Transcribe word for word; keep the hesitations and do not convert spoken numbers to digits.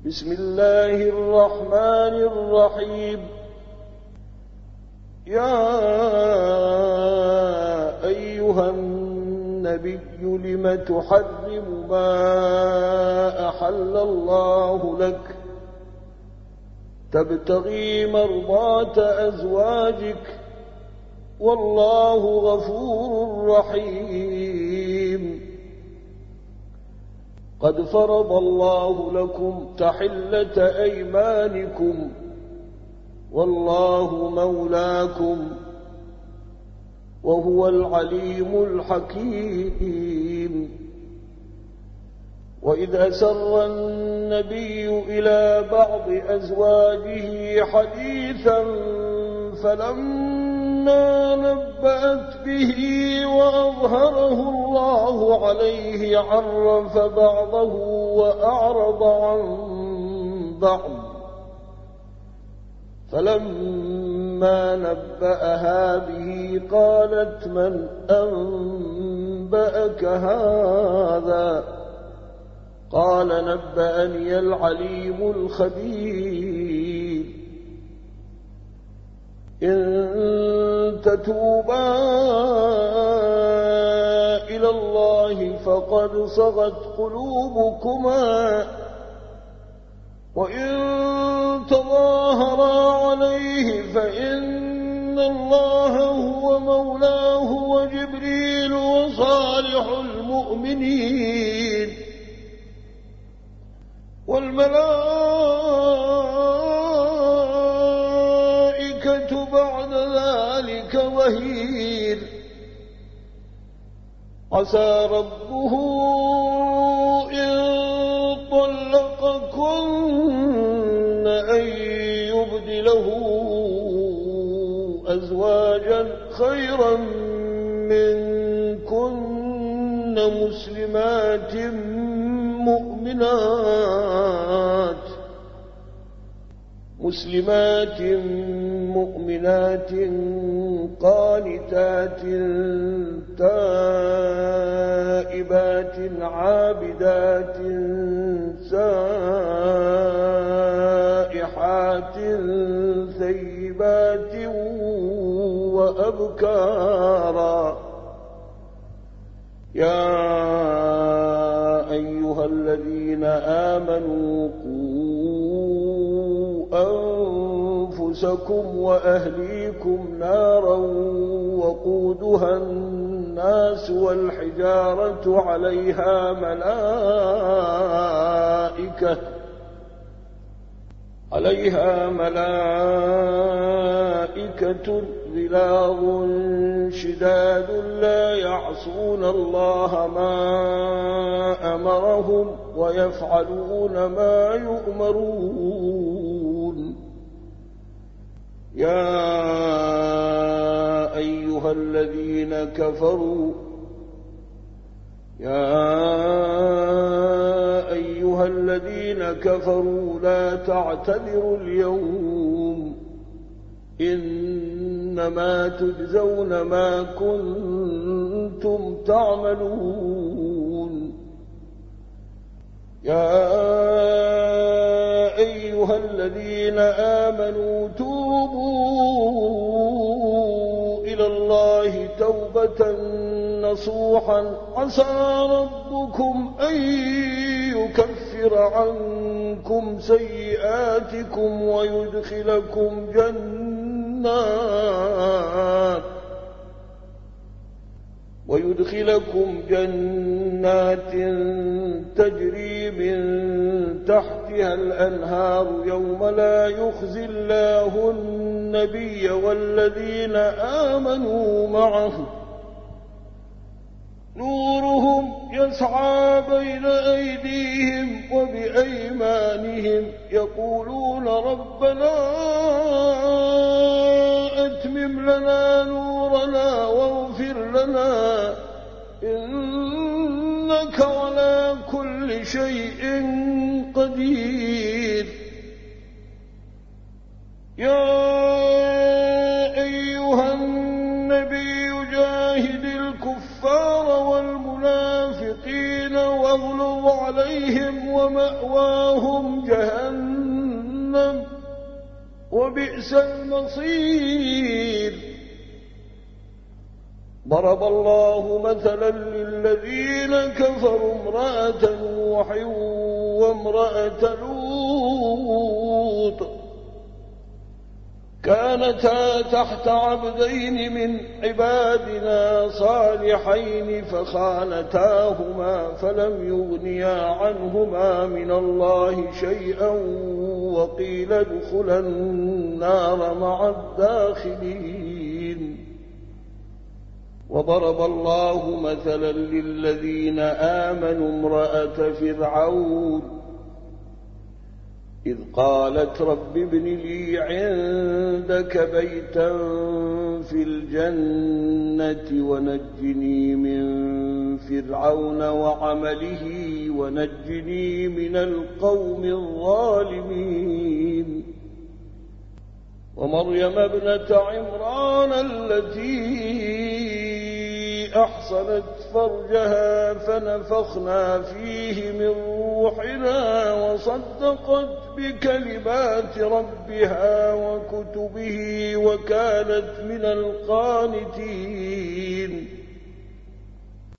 بسم الله الرحمن الرحيم. يا أيها النبي لم تحرم ما أحل الله لك تبتغي مرضات أزواجك والله غفور رحيم. قد فرض الله لكم تحلة أيمانكم والله مولاكم وهو العليم الحكيم. وإذ أسر النبي إلى بعض أزواجه حديثا فلما نبأت به وأظهره الله عليه عرف بعضه وأعرض عن بعض. فلما نبأها به قالت من أنبأك هذا؟ قال نبأني العليم الخبير. إن تتوبا إلى الله فقد صغت قلوبكما وإن تظاهرا عليه فإن الله هو مولاه وجبريل وصالح المؤمنين والملائكة بعد ذلك ظهير. عسى ربه إن طلقكن أن يبدله أزواجا خيرا منكن مسلمات مؤمنات مسلمات مؤمنات قانتات تائبات عابدات سائحات ثيبات وأبكارا. يا أيها الذين آمنوا قوا أنفسكم وأهليكم نارا وقودها الناس والحجارة عليها ملائكة عليها ملائكة غلاظ شداد لا يعصون الله ما أمرهم ويفعلون ما يؤمرون. يا أيها الذين كفروا يا أيها الذين كفروا لا تعتذروا اليوم إنما تجزون ما كنتم تعملون. يا أيها الذين آمنوا توبوا إلى الله توبة نصوحا عسى ربكم أن يكفر عنكم سيئاتكم ويدخلكم جنات ويدخلكم جنات تجري من تحتها الأنهار يوم لا يخزي الله النبي والذين آمنوا معه نورهم يسعى بين أيديهم وبأيمانهم يقولون ربنا أتمم لنا نورنا واغفر لنا إنك على كل شيء قدير. يا أيها النبي جاهد الكفار والمنافقين واغلظ عليهم ومأواهم ومأواهم جهنم وبئس المصير. ضرب الله مثلا للذين كفروا امرأة نوح وامرأة لوط كانتا تحت عبدين من عبادنا صالحين فخانتاهما فلم يغنيا عنهما من الله شيئا وقيل ادخلا النار مع الداخلين. وضرب الله مثلا للذين آمنوا امرأة فرعون إذ قالت رب ابن لي عندك بيتا في الجنة ونجني من فرعون وعمله ونجني من القوم الظالمين. ومريم ابنة عمران التي أحصنت فرجها فنفخنا فيه من روحنا وصدقت بكلمات ربها وكتبه وكانت من القانتين.